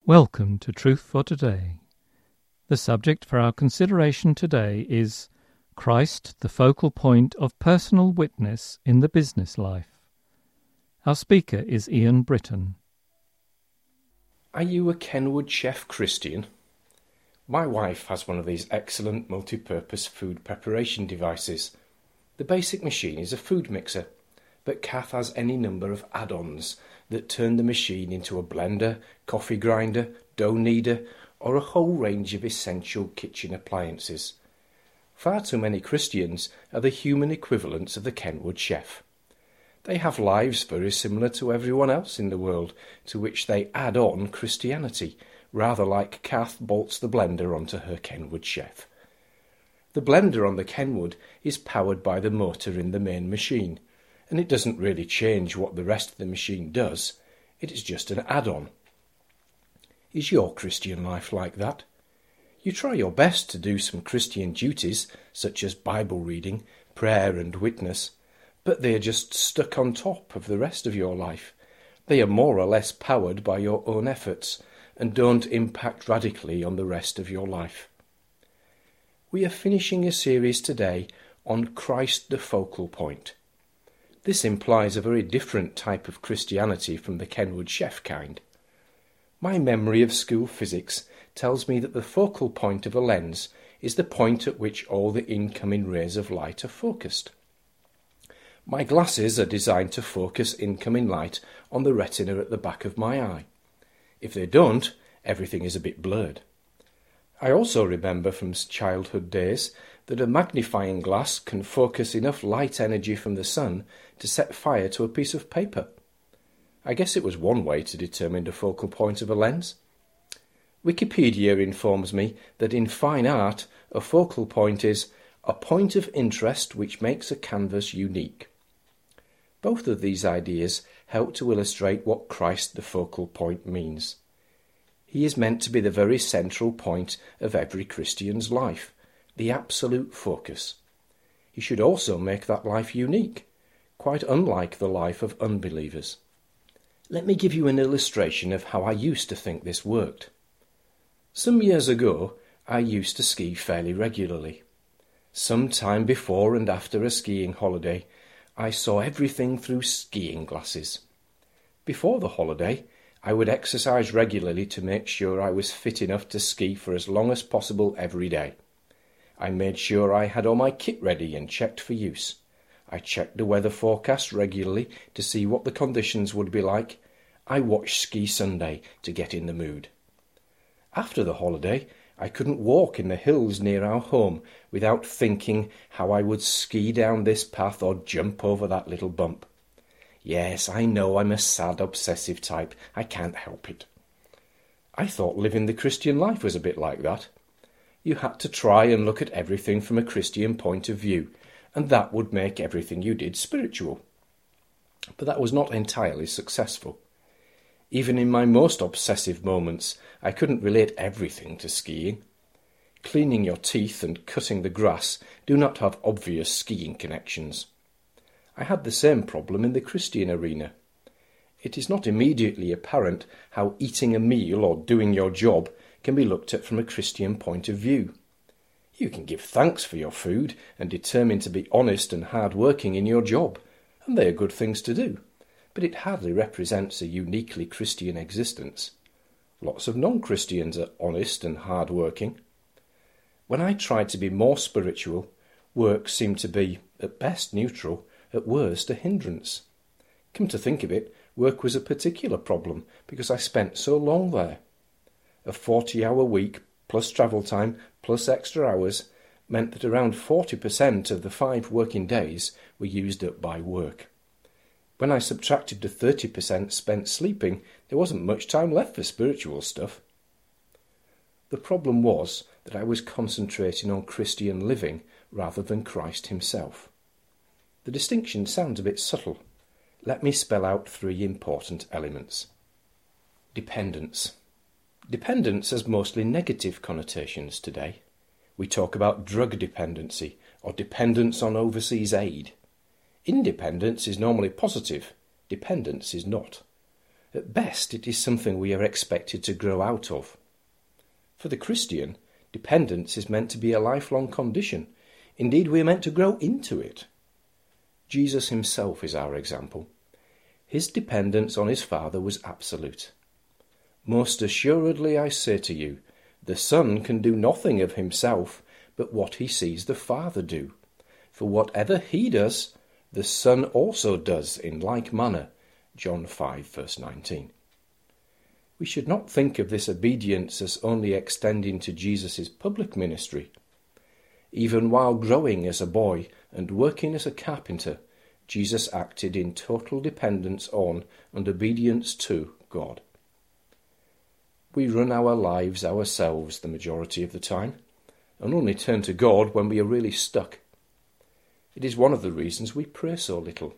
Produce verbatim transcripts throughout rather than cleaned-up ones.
Welcome to Truth for Today. The subject for our consideration today is Christ, the focal point of personal witness in the business life. Our speaker is Ian Britton. Are you a Kenwood chef Christian? My wife has one of these excellent multi-purpose food preparation devices. The basic machine is a food mixer, but Kath has any number of add-ons that turn the machine into a blender, coffee grinder, dough kneader, or a whole range of essential kitchen appliances. Far too many Christians are the human equivalents of the Kenwood chef. They have lives very similar to everyone else in the world, to which they add on Christianity, rather like Kath bolts the blender onto her Kenwood chef. The blender on the Kenwood is powered by the motor in the main machine, and it doesn't really change what the rest of the machine does. It is just an add-on. Is your Christian life like that? You try your best to do some Christian duties, such as Bible reading, prayer and witness, but they are just stuck on top of the rest of your life. They are more or less powered by your own efforts and don't impact radically on the rest of your life. We are finishing a series today on Christ the focal point. This implies a very different type of Christianity from the Kenwood chef kind. My memory of school physics tells me that the focal point of a lens is the point at which all the incoming rays of light are focused. My glasses are designed to focus incoming light on the retina at the back of my eye. If they don't, everything is a bit blurred. I also remember from childhood days that a magnifying glass can focus enough light energy from the sun to set fire to a piece of paper. I guess it was one way to determine the focal point of a lens. Wikipedia informs me that in fine art, a focal point is a point of interest which makes a canvas unique. Both of these ideas help to illustrate what Christ the focal point means. He is meant to be the very central point of every Christian's life, the absolute focus. He should also make that life unique, quite unlike the life of unbelievers. Let me give you an illustration of how I used to think this worked. Some years ago, I used to ski fairly regularly. Some time before and after a skiing holiday, I saw everything through skiing glasses. Before the holiday, I would exercise regularly to make sure I was fit enough to ski for as long as possible every day. I made sure I had all my kit ready and checked for use. I checked the weather forecast regularly to see what the conditions would be like. I watched Ski Sunday to get in the mood. After the holiday, I couldn't walk in the hills near our home without thinking how I would ski down this path or jump over that little bump. Yes, I know I'm a sad, obsessive type. I can't help it. I thought living the Christian life was a bit like that. You had to try and look at everything from a Christian point of view, and that would make everything you did spiritual. But that was not entirely successful. Even in my most obsessive moments, I couldn't relate everything to skiing. Cleaning your teeth and cutting the grass do not have obvious skiing connections. I had the same problem in the Christian arena. It is not immediately apparent how eating a meal or doing your job can be looked at from a Christian point of view. You can give thanks for your food and determine to be honest and hard-working in your job, and they are good things to do, but it hardly represents a uniquely Christian existence. Lots of non-Christians are honest and hard-working. When I tried to be more spiritual, work seemed to be, at best, neutral, at worst, a hindrance. Come to think of it, work was a particular problem because I spent so long there. A forty-hour week, plus travel time, plus extra hours, meant that around forty percent of the five working days were used up by work. When I subtracted the thirty percent spent sleeping, there wasn't much time left for spiritual stuff. The problem was that I was concentrating on Christian living rather than Christ himself. The distinction sounds a bit subtle. Let me spell out three important elements. Dependence. Dependence has mostly negative connotations today. We talk about drug dependency or dependence on overseas aid. Independence is normally positive, dependence is not. At best, it is something we are expected to grow out of. For the Christian, dependence is meant to be a lifelong condition. Indeed, we are meant to grow into it. Jesus himself is our example. His dependence on his Father was absolute. Most assuredly I say to you, the Son can do nothing of himself but what he sees the Father do. For whatever he does, the Son also does in like manner. John five, verse nineteen. We should not think of this obedience as only extending to Jesus' public ministry. Even while growing as a boy and working as a carpenter, Jesus acted in total dependence on and obedience to God. We run our lives ourselves the majority of the time, and only turn to God when we are really stuck. It is one of the reasons we pray so little.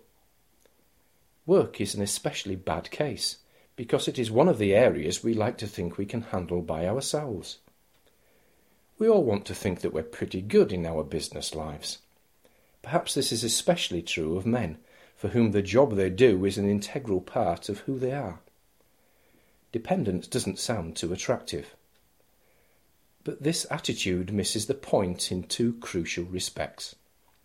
Work is an especially bad case, because it is one of the areas we like to think we can handle by ourselves. We all want to think that we're pretty good in our business lives. Perhaps this is especially true of men, for whom the job they do is an integral part of who they are. Dependence doesn't sound too attractive. But this attitude misses the point in two crucial respects.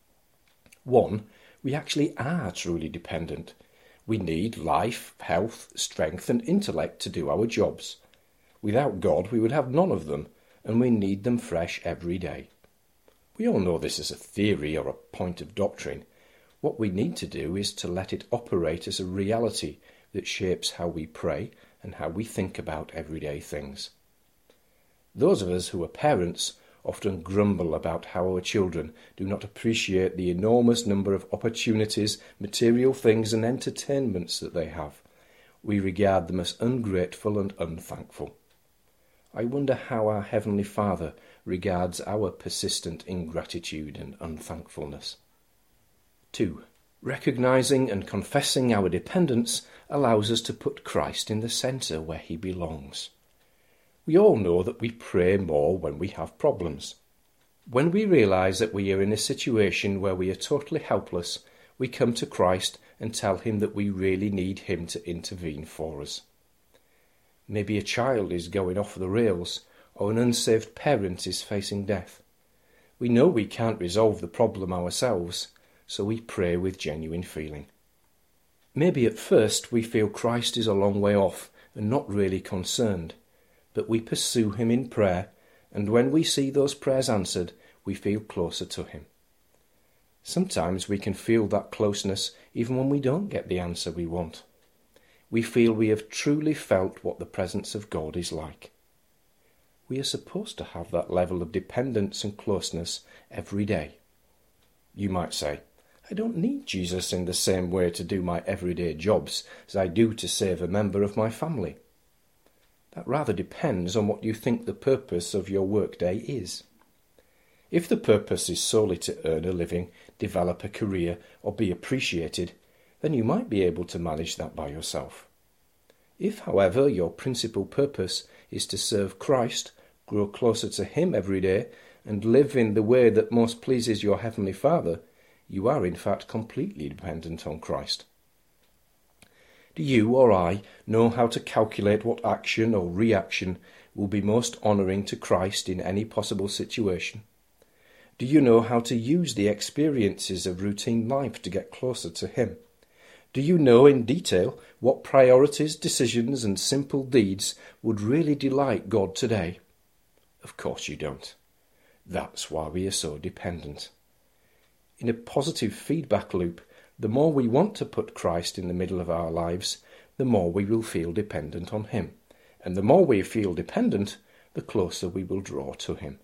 One, we actually are truly dependent. We need life, health, strength and intellect to do our jobs. Without God we would have none of them, and we need them fresh every day. We all know this is a theory or a point of doctrine. What we need to do is to let it operate as a reality that shapes how we pray and how we think about everyday things. Those of us who are parents often grumble about how our children do not appreciate the enormous number of opportunities, material things and entertainments that they have. We regard them as ungrateful and unthankful. I wonder how our Heavenly Father regards our persistent ingratitude and unthankfulness. Two, recognising and confessing our dependence allows us to put Christ in the centre where he belongs. We all know that we pray more when we have problems. When we realise that we are in a situation where we are totally helpless, we come to Christ and tell him that we really need him to intervene for us. Maybe a child is going off the rails, or an unsaved parent is facing death. We know we can't resolve the problem ourselves, so we pray with genuine feeling. Maybe at first we feel Christ is a long way off and not really concerned, but we pursue him in prayer, and when we see those prayers answered, we feel closer to him. Sometimes we can feel that closeness even when we don't get the answer we want. We feel we have truly felt what the presence of God is like. We are supposed to have that level of dependence and closeness every day. You might say, I don't need Jesus in the same way to do my everyday jobs as I do to save a member of my family. That rather depends on what you think the purpose of your workday is. If the purpose is solely to earn a living, develop a career, or be appreciated, then you might be able to manage that by yourself. If, however, your principal purpose is to serve Christ, grow closer to him every day, and live in the way that most pleases your Heavenly Father, you are in fact completely dependent on Christ. Do you or I know how to calculate what action or reaction will be most honouring to Christ in any possible situation? Do you know how to use the experiences of routine life to get closer to him? Do you know in detail what priorities, decisions and simple deeds would really delight God today? Of course you don't. That's why we are so dependent. In a positive feedback loop, the more we want to put Christ in the middle of our lives, the more we will feel dependent on him. And the more we feel dependent, the closer we will draw to him.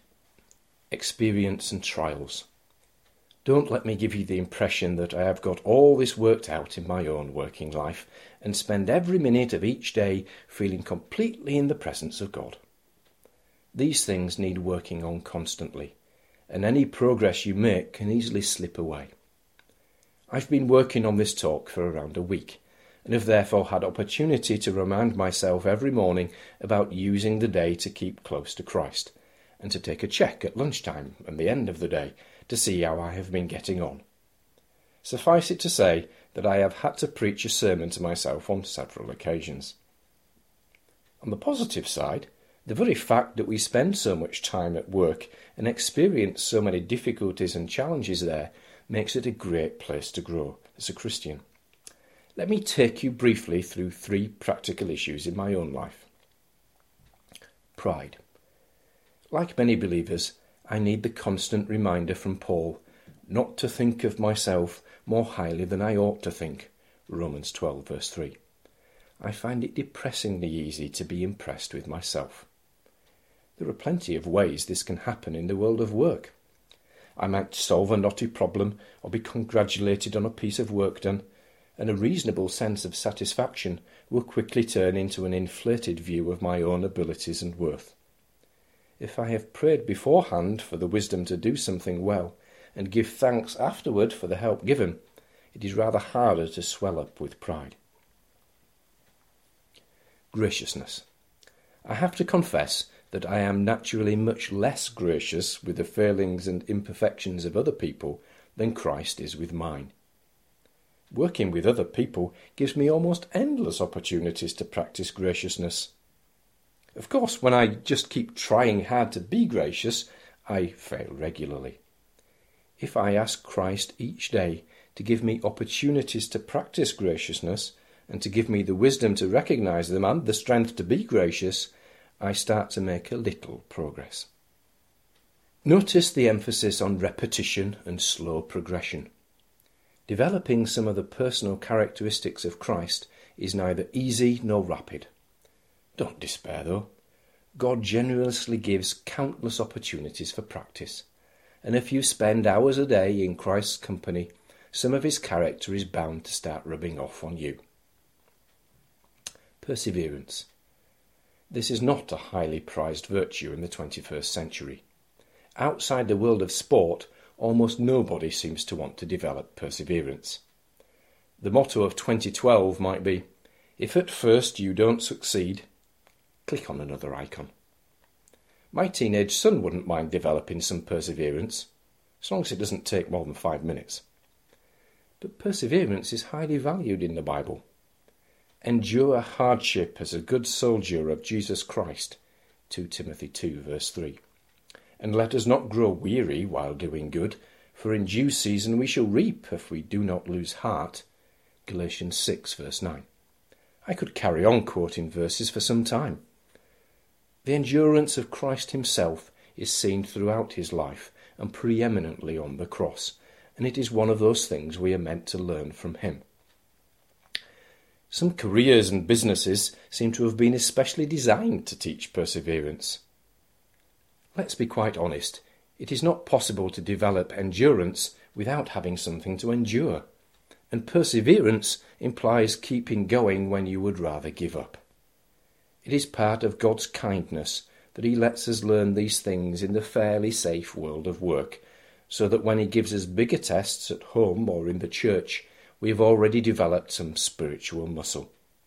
Experience and trials. Don't let me give you the impression that I have got all this worked out in my own working life and spend every minute of each day feeling completely in the presence of God. These things need working on constantly, and any progress you make can easily slip away. I've been working on this talk for around a week, and have therefore had opportunity to remind myself every morning about using the day to keep close to Christ, and to take a check at lunchtime and the end of the day to see how I have been getting on. Suffice it to say that I have had to preach a sermon to myself on several occasions. On the positive side, the very fact that we spend so much time at work and experience so many difficulties and challenges there makes it a great place to grow as a Christian. Let me take you briefly through three practical issues in my own life. Pride. Like many believers, I need the constant reminder from Paul not to think of myself more highly than I ought to think. Romans twelve verse three. I find it depressingly easy to be impressed with myself. There are plenty of ways this can happen in the world of work. I might solve a knotty problem or be congratulated on a piece of work done, and a reasonable sense of satisfaction will quickly turn into an inflated view of my own abilities and worth. If I have prayed beforehand for the wisdom to do something well, and give thanks afterward for the help given, it is rather harder to swell up with pride. Graciousness. I have to confess that I am naturally much less gracious with the failings and imperfections of other people than Christ is with mine. Working with other people gives me almost endless opportunities to practice graciousness. Of course, when I just keep trying hard to be gracious, I fail regularly. If I ask Christ each day to give me opportunities to practice graciousness and to give me the wisdom to recognise them and the strength to be gracious, I start to make a little progress. Notice the emphasis on repetition and slow progression. Developing some of the personal characteristics of Christ is neither easy nor rapid. Don't despair, though. God generously gives countless opportunities for practice, and if you spend hours a day in Christ's company, some of his character is bound to start rubbing off on you. Perseverance. This is not a highly prized virtue in the twenty-first century. Outside the world of sport, almost nobody seems to want to develop perseverance. The motto of twenty twelve might be, if at first you don't succeed, click on another icon. My teenage son wouldn't mind developing some perseverance, as long as it doesn't take more than five minutes. But perseverance is highly valued in the Bible. Endure hardship as a good soldier of Jesus Christ, Second Timothy two verse three. And let us not grow weary while doing good, for in due season we shall reap if we do not lose heart, Galatians six verse nine. I could carry on quoting verses for some time. The endurance of Christ himself is seen throughout his life and preeminently on the cross, and it is one of those things we are meant to learn from him. Some careers and businesses seem to have been especially designed to teach perseverance. Let's be quite honest, it is not possible to develop endurance without having something to endure, and perseverance implies keeping going when you would rather give up. It is part of God's kindness that he lets us learn these things in the fairly safe world of work, so that when he gives us bigger tests at home or in the church, we have already developed some spiritual muscle.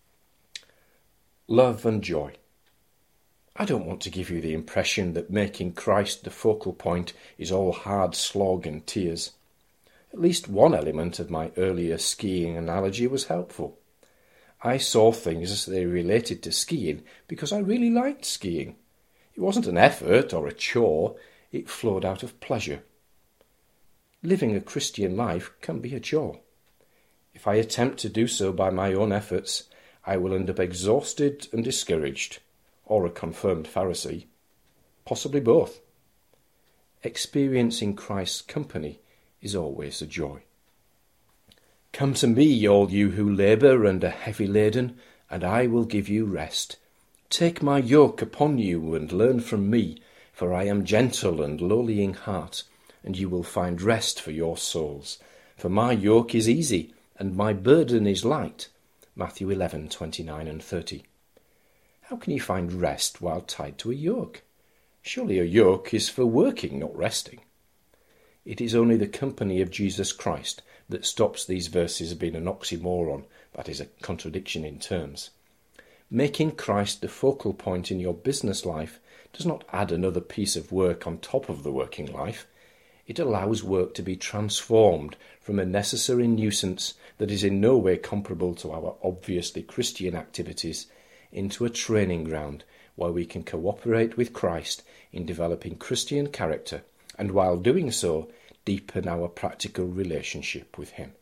Love and joy. I don't want to give you the impression that making Christ the focal point is all hard slog and tears. At least one element of my earlier skiing analogy was helpful. I saw things as they related to skiing because I really liked skiing. It wasn't an effort or a chore, it flowed out of pleasure. Living a Christian life can be a chore. If I attempt to do so by my own efforts, I will end up exhausted and discouraged, or a confirmed Pharisee, possibly both. Experiencing Christ's company is always a joy. Come to me, all you who labour and are heavy laden, and I will give you rest. Take my yoke upon you and learn from me, for I am gentle and lowly in heart, and you will find rest for your souls. For my yoke is easy, and my burden is light. Matthew eleven twenty-nine and thirty. How can you find rest while tied to a yoke? Surely a yoke is for working, not resting. It is only the company of Jesus Christ that stops these verses being an oxymoron, that is, a contradiction in terms. Making Christ the focal point in your business life does not add another piece of work on top of the working life. It allows work to be transformed from a necessary nuisance that is in no way comparable to our obviously Christian activities into a training ground where we can cooperate with Christ in developing Christian character and, while doing so, deepen our practical relationship with Him.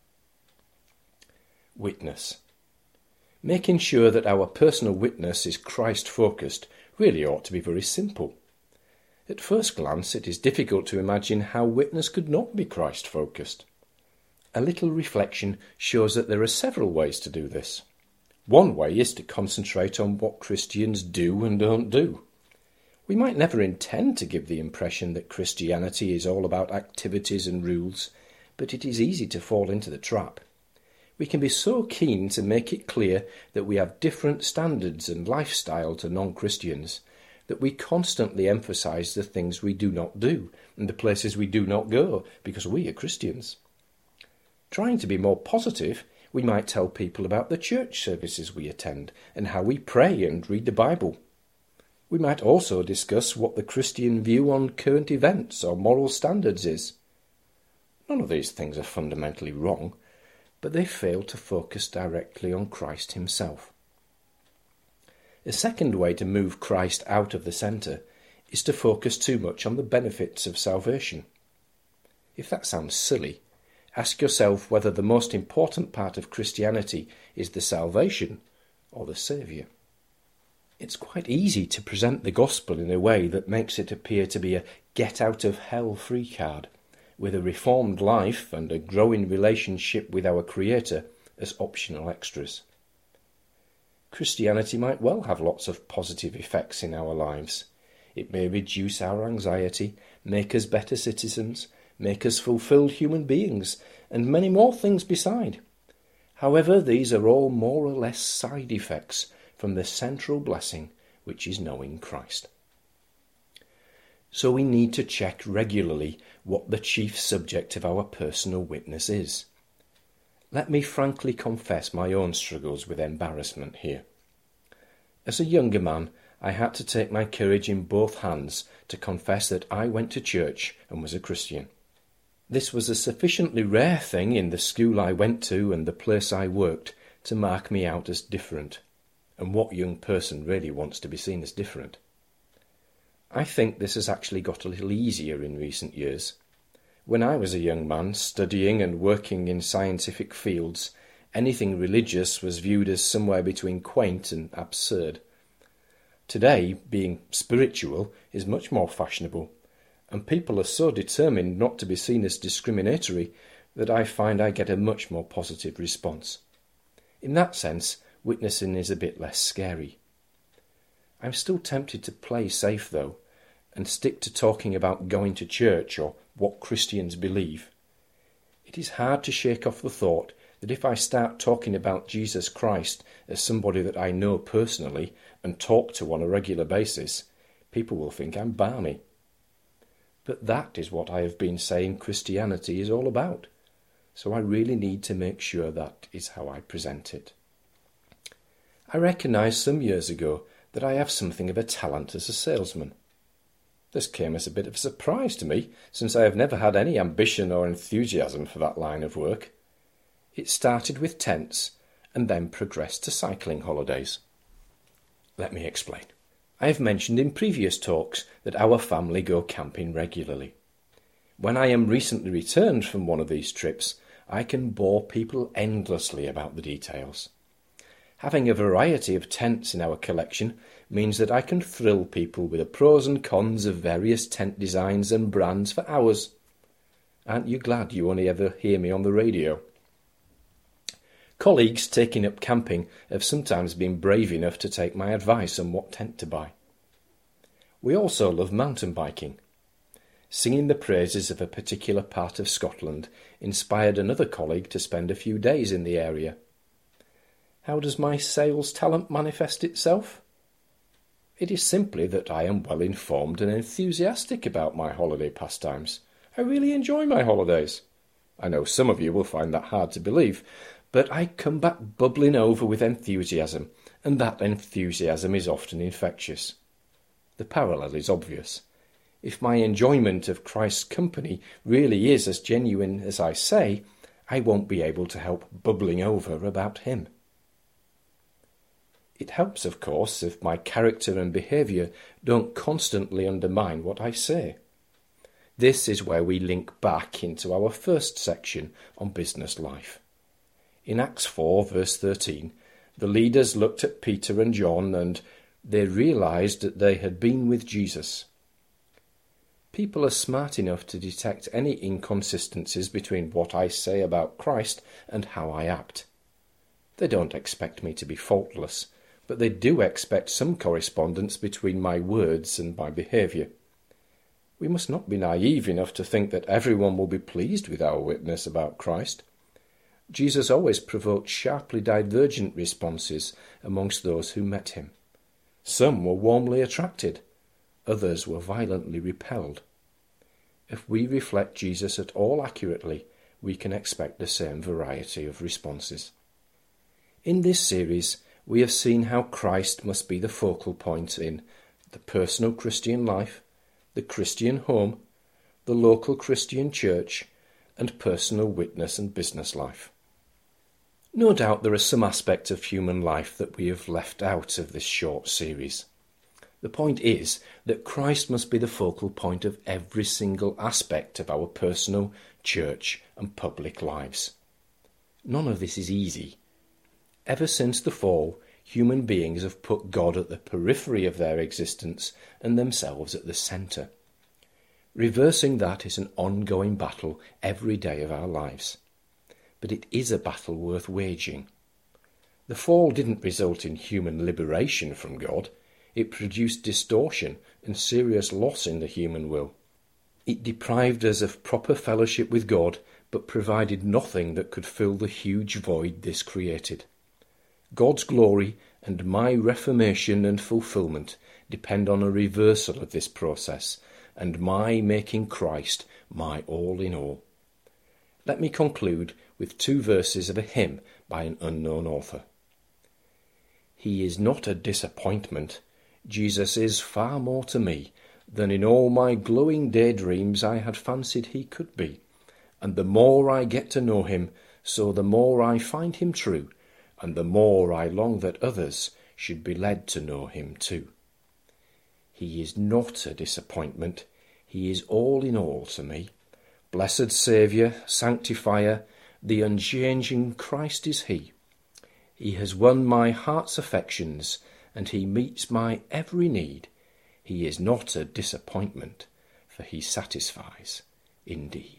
Witness. Making sure that our personal witness is Christ-focused really ought to be very simple. At first glance, it is difficult to imagine how witness could not be Christ-focused. A little reflection shows that there are several ways to do this. One way is to concentrate on what Christians do and don't do. We might never intend to give the impression that Christianity is all about activities and rules, but it is easy to fall into the trap. We can be so keen to make it clear that we have different standards and lifestyle to non-Christians that we constantly emphasise the things we do not do and the places we do not go because we are Christians. Trying to be more positive, we might tell people about the church services we attend and how we pray and read the Bible. We might also discuss what the Christian view on current events or moral standards is. None of these things are fundamentally wrong, but they fail to focus directly on Christ Himself. A second way to move Christ out of the centre is to focus too much on the benefits of salvation. If that sounds silly, ask yourself whether the most important part of Christianity is the salvation or the Saviour. It's quite easy to present the gospel in a way that makes it appear to be a get-out-of-hell-free card, with a reformed life and a growing relationship with our Creator as optional extras. Christianity might well have lots of positive effects in our lives. It may reduce our anxiety, make us better citizens, make us fulfilled human beings, and many more things beside. However, these are all more or less side effects from the central blessing, which is knowing Christ. So we need to check regularly what the chief subject of our personal witness is. Let me frankly confess my own struggles with embarrassment here. As a younger man, I had to take my courage in both hands to confess that I went to church and was a Christian. This was a sufficiently rare thing in the school I went to and the place I worked to mark me out as different. And what young person really wants to be seen as different? I think this has actually got a little easier in recent years. When I was a young man studying and working in scientific fields, anything religious was viewed as somewhere between quaint and absurd. Today, being spiritual is much more fashionable, and people are so determined not to be seen as discriminatory that I find I get a much more positive response. In that sense, witnessing is a bit less scary. I'm still tempted to play safe, though, and stick to talking about going to church or what Christians believe. It is hard to shake off the thought that if I start talking about Jesus Christ as somebody that I know personally and talk to on a regular basis, people will think I'm balmy. But that is what I have been saying Christianity is all about, so I really need to make sure that is how I present it. I recognised some years ago that I have something of a talent as a salesman. This came as a bit of a surprise to me, since I have never had any ambition or enthusiasm for that line of work. It started with tents, and then progressed to cycling holidays. Let me explain. I have mentioned in previous talks that our family go camping regularly. When I am recently returned from one of these trips, I can bore people endlessly about the details. Having a variety of tents in our collection means that I can thrill people with the pros and cons of various tent designs and brands for hours. Aren't you glad you only ever hear me on the radio? Colleagues taking up camping have sometimes been brave enough to take my advice on what tent to buy. We also love mountain biking. Singing the praises of a particular part of Scotland inspired another colleague to spend a few days in the area. How does my sales talent manifest itself? It is simply that I am well informed and enthusiastic about my holiday pastimes. I really enjoy my holidays. I know some of you will find that hard to believe, but I come back bubbling over with enthusiasm, and that enthusiasm is often infectious. The parallel is obvious. If my enjoyment of Christ's company really is as genuine as I say, I won't be able to help bubbling over about him. It helps, of course, if my character and behaviour don't constantly undermine what I say. This is where we link back into our first section on business life. In Acts four, verse thirteen, the leaders looked at Peter and John and they realised that they had been with Jesus. People are smart enough to detect any inconsistencies between what I say about Christ and how I act. They don't expect me to be faultless, but they do expect some correspondence between my words and my behaviour. We must not be naive enough to think that everyone will be pleased with our witness about Christ. Jesus always provoked sharply divergent responses amongst those who met him. Some were warmly attracted, others were violently repelled. If we reflect Jesus at all accurately, we can expect the same variety of responses. In this series, we have seen how Christ must be the focal point in the personal Christian life, the Christian home, the local Christian church, and personal witness and business life. No doubt there are some aspects of human life that we have left out of this short series. The point is that Christ must be the focal point of every single aspect of our personal, church, and public lives. None of this is easy. Ever since the fall, human beings have put God at the periphery of their existence and themselves at the centre. Reversing that is an ongoing battle every day of our lives. But it is a battle worth waging. The fall didn't result in human liberation from God. It produced distortion and serious loss in the human will. It deprived us of proper fellowship with God, but provided nothing that could fill the huge void this created. God's glory and my reformation and fulfilment depend on a reversal of this process and my making Christ my all in all. Let me conclude with two verses of a hymn by an unknown author. He is not a disappointment. Jesus is far more to me than in all my glowing daydreams I had fancied he could be. And the more I get to know him, so the more I find him true, and the more I long that others should be led to know him too. He is not a disappointment. He is all in all to me. Blessed Saviour, Sanctifier, the unchanging Christ is he. He has won my heart's affections, and he meets my every need. He is not a disappointment, for he satisfies indeed.